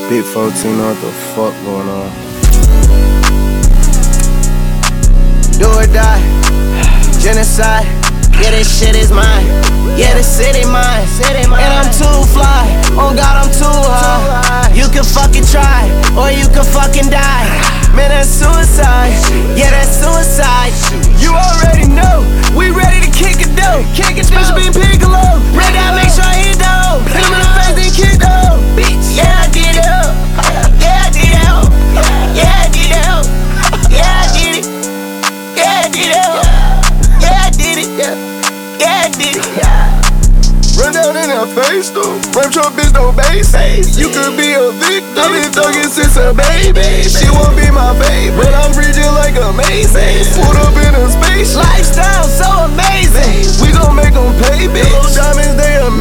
Big 14, know what the fuck going on. Do or die, genocide. Yeah, this shit is mine. Yeah, the city mine. And I'm too fly. Oh God, I'm too high. You can fucking try, or you can fucking die. Man, that's suicide. Yeah, that's suicide. You already know. We ready to kick it though. Special being Piccolo. Red eye, make sure I hit though. Hit him in the face, then kick though. Yeah, I did it. Yeah, I did it. Yeah, I did it. Yeah, I did it. Yeah, I did it. Yeah, I did it. Yeah, I did it. Run down in her face though. Rap truck bitch no bass. You could be a victim. I've been thugging since a baby. She won't be my favorite, but I'm reaching like amazing. Pulled up in a space. Lifestyle so amazing. We gon' make them pay, bitch. Diamonds, they amazing.